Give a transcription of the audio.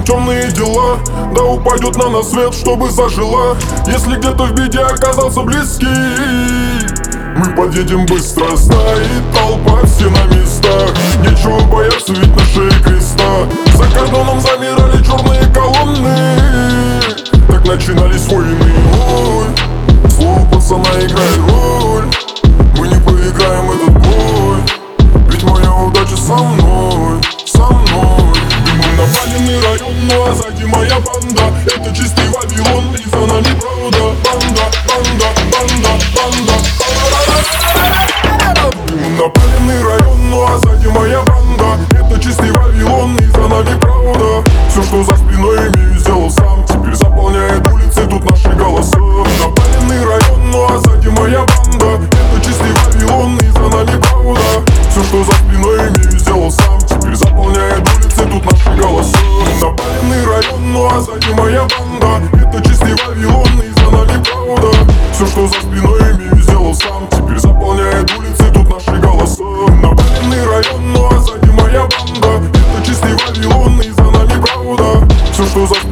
темные дела. Да упадет на нас свет, чтобы зажила. Если где-то в беде оказался близкий, мы подъедем быстро, стоит толпа, все на местах. Нечего бояться, ведь на шее креста. За кордоном замирали черные колонны. Так начинались войны. Ой, слово пацана играет роль. Мы не проиграем этот бой, ведь моя удача со мной, со мной. И мы напали на район, ну а сзади моя банда. Это чистый Вавилон, и за нами правда. Банда, банда, банда, банда. Мы напали на район, ну а сзади моя банда. Это чистый Вавилон, и за нами правда. Все, что за спиной имею, сделал сам. Теперь заполняет улицы тут наши голоса. Напали на район, ну а сзади моя банда. Это чистый Вавилон, и за нами правда. Все, что за спиной имею, сделал сам. Теперь заполняет улицы тут наши голоса. Напали на район, ну а сзади моя банда. Это чистый Вавилон, и за нами правда. Все, что за спиной имею, сделал сам. Теперь заполняет улицы тут наши голоса. Напали на район, ну а сзади моя банда. Это чистый Вавилон, и за нами правда. Все, что за